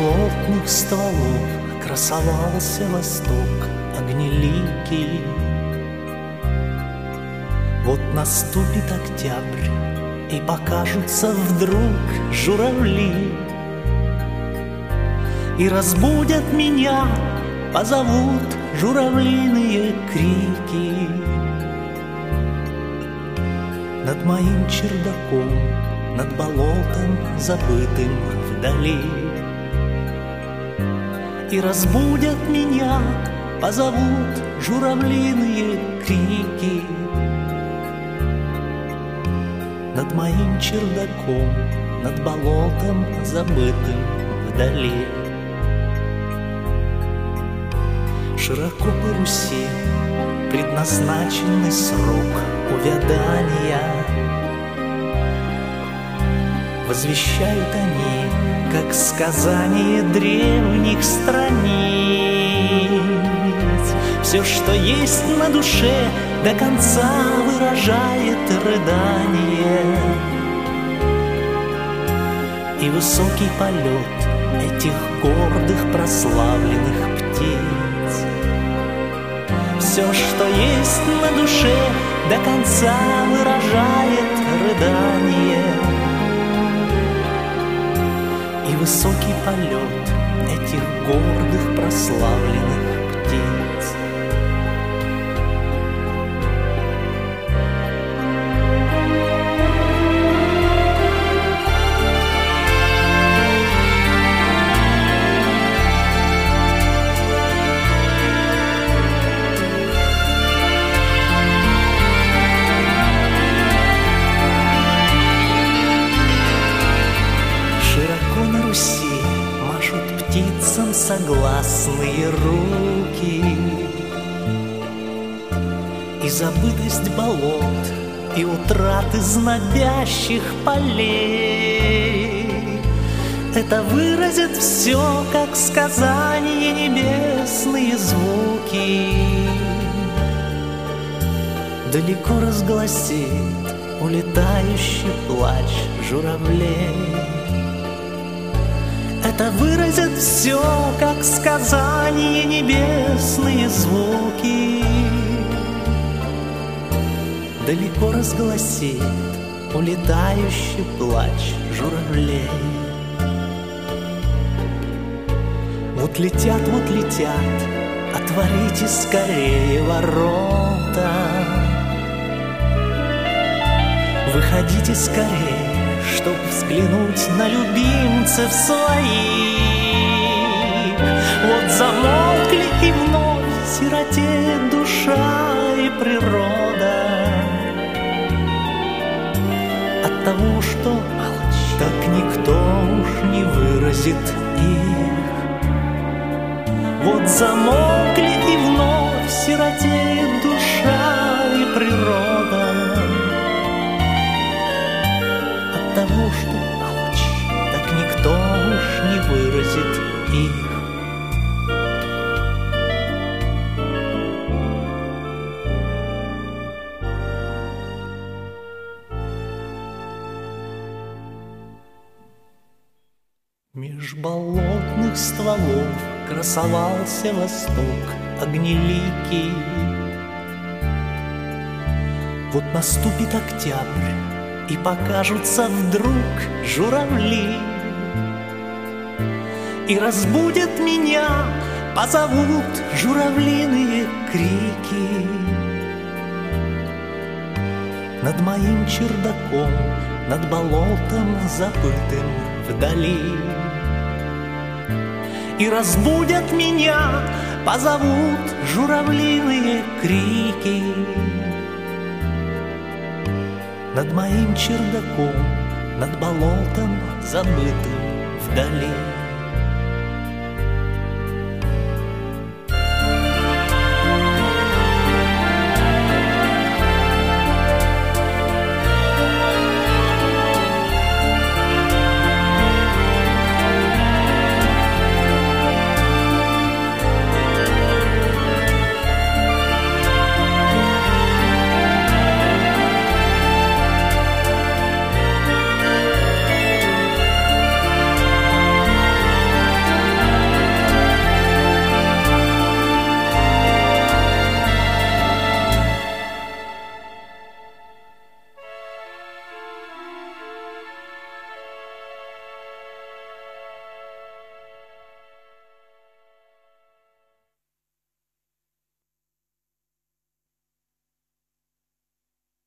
болотных стволов красовался восток огнеликий. Вот наступит октябрь, и покажутся вдруг журавли, и разбудят меня, позовут журавлиные крики. Над моим чердаком, над болотом забытым вдали, и разбудят меня, позовут журавлиные крики. Над моим чердаком, над болотом забытым вдали. Широко по Руси предназначенный срок увядания. Возвещают они, как сказание древних страниц. Все, что есть на душе, до конца выражает рыдание. И высокий полет этих гордых прославленных птиц. Все, что есть на душе, до конца выражает рыдание. И высокий полет этих гордых прославленных птиц. Птицам согласные руки. И забытость болот, и утраты знобящих полей — это выразит все, как сказания небесные звуки. Далеко разгласит улетающий плач журавлей. Это выразит все, как сказания небесные звуки. Далеко разгласит улетающий плач журавлей. Вот летят, отворите скорее ворота. Выходите скорее, чтоб взглянуть на любимцев своих. Вот замолкли и вновь сиротеет душа и природа от того, что молчит, так никто уж не выразит их. Вот замолкли и вновь сиротеет душа и природа того, что молчит, так никто уж не выразит их. Меж болотных стволов красовался восток огнеликий. Вот наступит октябрь, и покажутся вдруг журавли, и разбудят меня, позовут журавлиные крики. Над моим чердаком, над болотом забытым вдали, и разбудят меня, позовут журавлиные крики. Над моим чердаком, над болотом забытым вдали.